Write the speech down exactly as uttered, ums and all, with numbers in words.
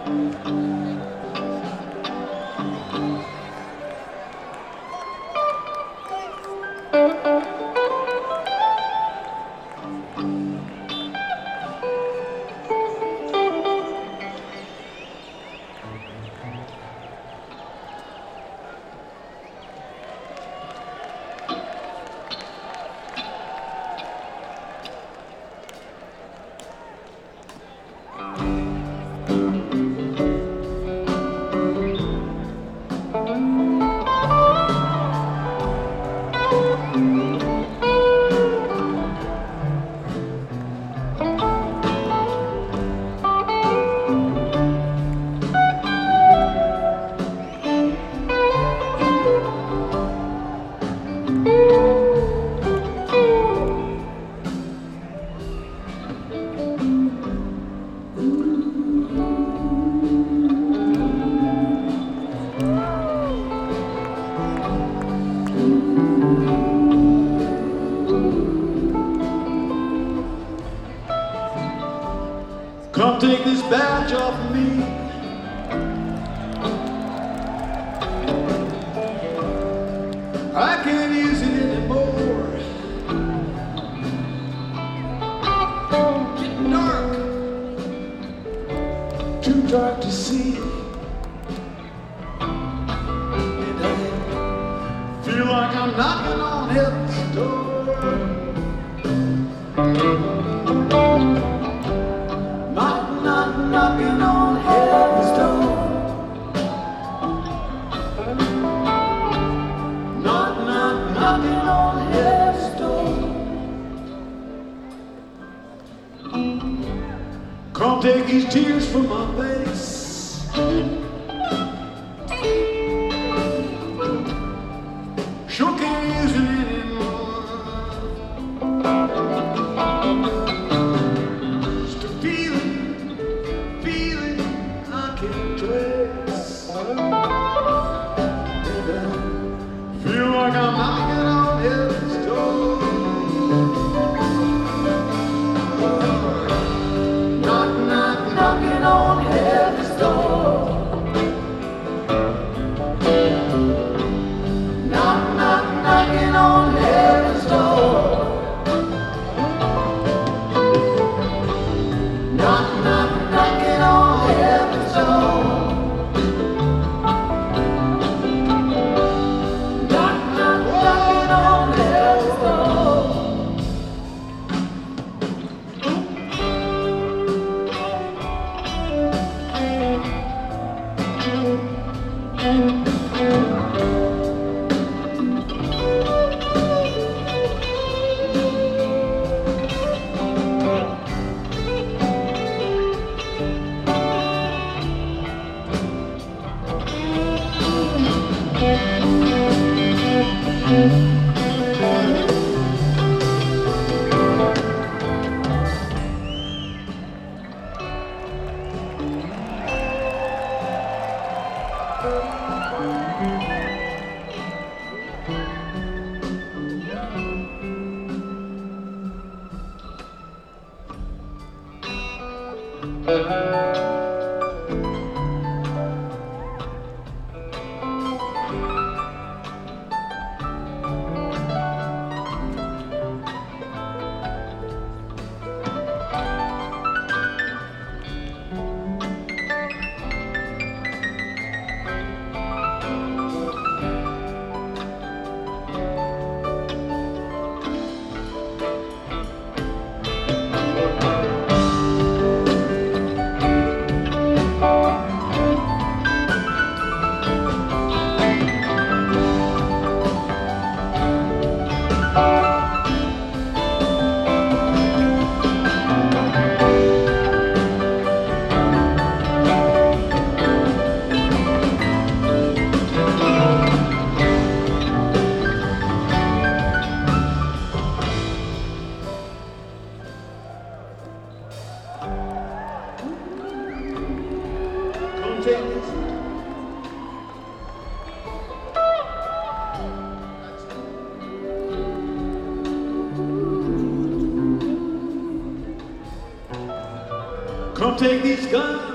Come take this badge off of me. I can't use it anymore. Getting dark, too dark to see. And I feel like I'm knocking on heaven's door. Knock, knock, knocking on heaven's door. Knock, knock, knocking on heaven's door. Come take these tears from my face. Sure can't use it anymore. Just a feeling, feeling I can't trace. And I feel like I'm knocking on heaven's door. Knock, knock, knocking on heaven's door. Knock, knock, knocking on heaven's door. Knock, knock, knocking on heaven's door. Knock, knock, knocking on heaven's door. Come take this. Come take these guns.